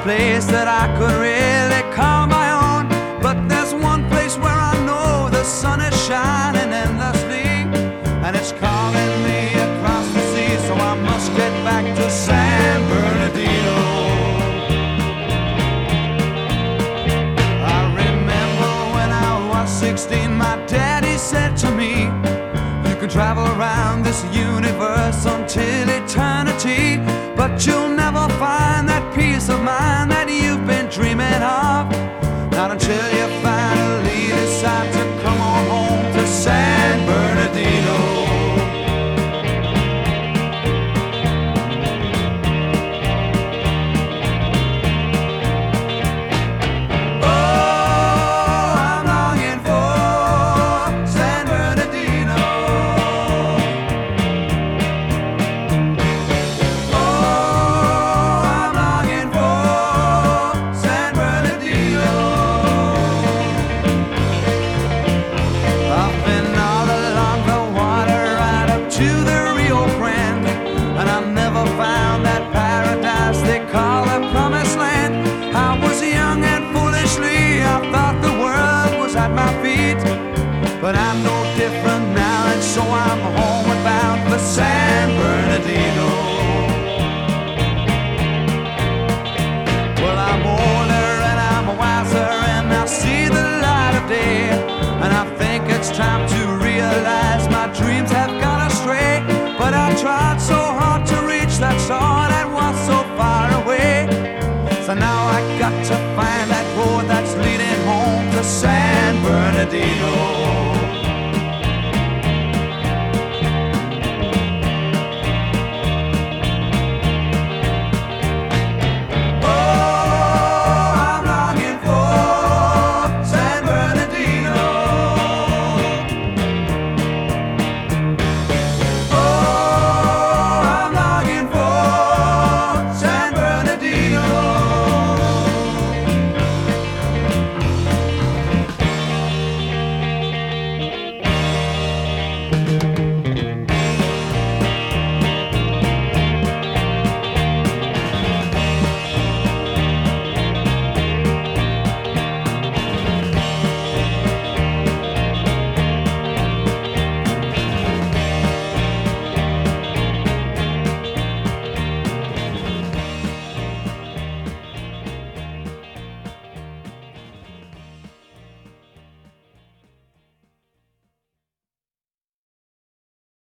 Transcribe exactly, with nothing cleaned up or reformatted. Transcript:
place that I could really call my own. But there's one place where I know the sun is shining endlessly, and it's calling me across the sea, so I must get back to San Bernardino. I remember when I was sixteen, my daddy said to me, you can travel around this universe until eternity, but you'll never find that peace of mind that you've been dreaming of, not until you finally decide to come on home to San Bernardino. But I'm no different now, and so I'm homeward bound for San Bernardino. Well, I'm older and I'm wiser, and I see the light of day, and I think it's time to realize my dreams have gone astray. But I tried so hard to reach that star that was so far away, so now I got to find that road that's leading home to San Bernardino.